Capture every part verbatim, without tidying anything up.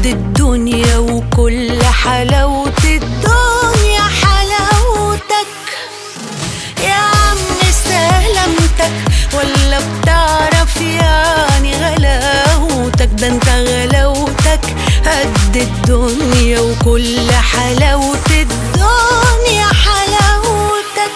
قد الدنيا وكل حلاوة الدنيا حلاوتك. يا عم سلامتك ولا بتعرف يعني غلاوتك؟ ده انت غلاوتك قد الدنيا وكل حلاوة الدنيا حلاوتك.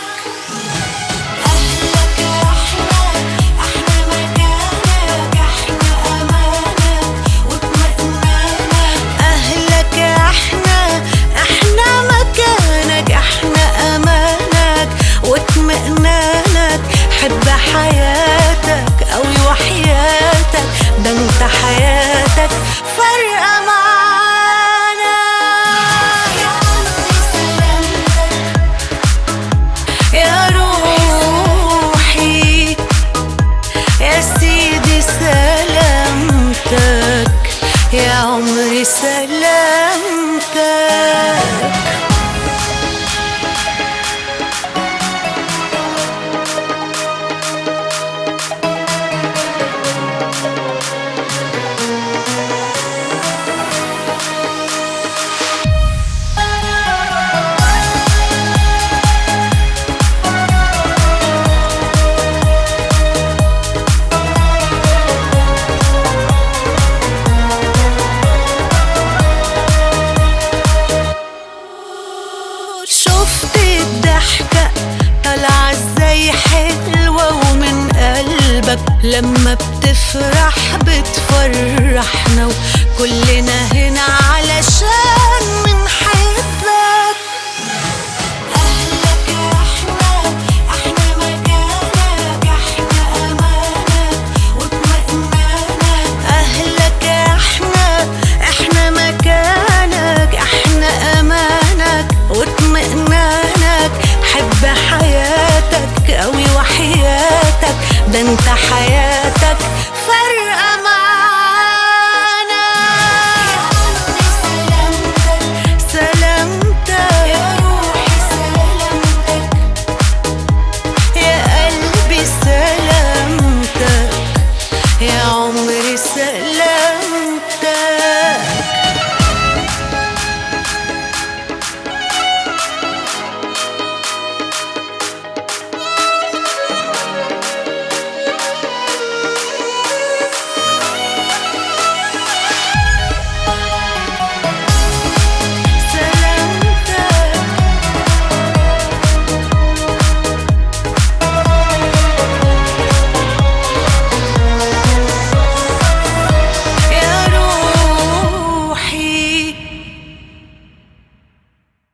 أهلك احنا احنا مكانك احنا أمانك واطمئنانك. أهلك احنا احنا مكانك احنا أمانك واطمئنانك. حب حياتك قوي وحياتك ده انت حياتك فارقة معانا. يا عمي سلامتك يا روحي يا سيدي سلامتك يا عمري سلامتك. شفت الضحكة طالعة ازاي حلوة ومن قلبك، لما بتفرح بتفرحنا وكلنا هنا علشان